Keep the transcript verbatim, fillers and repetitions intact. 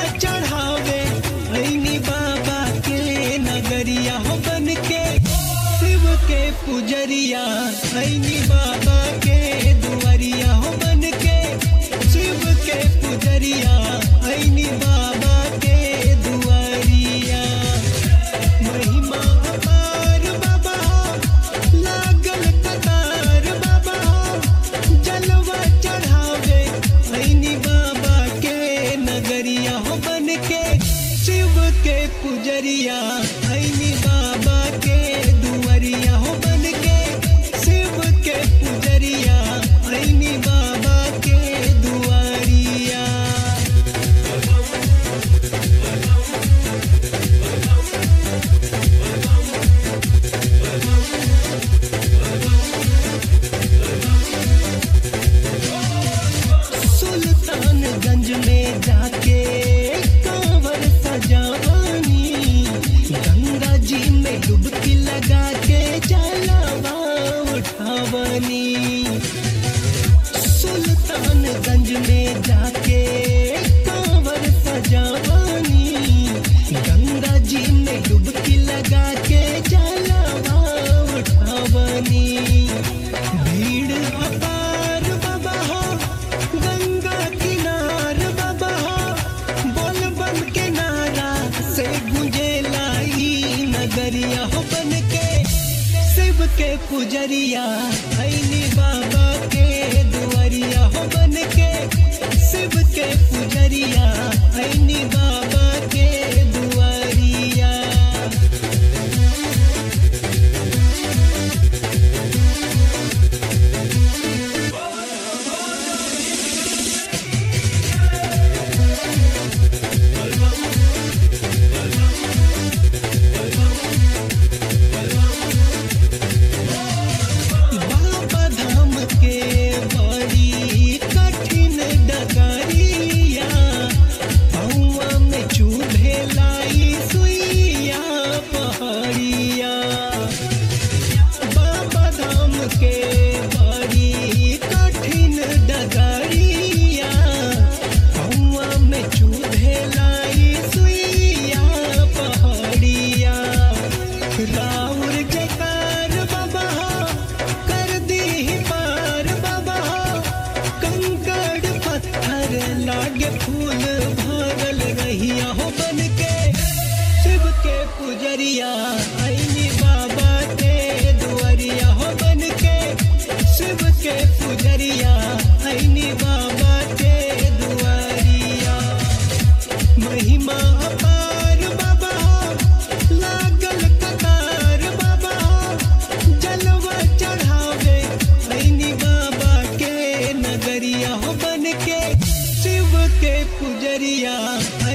चढ़ावे ऐनी बाबा के नगरिया हो बन के शिव के पुजरिया ऐनी बाबा के दुआरिया हो बन के शिव के पुजरिया ऐनी बाबा के दुआरिया। महिमा अपार बाबा हो लागल कतार बाबा हो जलवा चढ़ावे ऐनी बाबा के नगरिया हो बन के शिव के पुजरिया ऐनी बाबा के दुआरिया हो बन के शिव के पुजरिया ऐनी बाबा के दुआरिया। सुल्तानगंज में जाके कांवर सजावानी गंगा जी में डुबकी लगा के जलवा उठावानी। सुल्तानगंज में जाके कांवर सजावानी गंगा जी में डुबकी लगा के जलवा उठावानी। भीड़ अपार बाबा हो गंगा किनार बाबा हो बोल बन के नारा से गुंजे लाई नगरिया हो बन के शिव के पुजरिया ऐनी बाबा के दुआरिया हो बन के शिव के पुजरिया ऐनी बाबा के दुआरिया। बाबा धाम के बड़ी कठिन डगरिया पौआ में चूल्हे लाई सुइया पहाड़िया। बाबा धाम के बड़ी कठिन डगरिया पौआ में चूल्हे लाई सुइया पहाड़िया। राउर जयकार बाबा हो कर दी पार बाबा हो कंकड़ पत्थर लागे फूल भरल रहिया हो बन के शिव के पुजरिया ऐनी बाबा के दुआरिया हो बन के शिव के पुजरिया ऐनी बाबा के दुआरिया। महिमा अपार बाबा हो लागल कतार बाबा हो जलवा चढ़ावे ऐनी बाबा के नगरिया हो बन के शिव के पुजरिया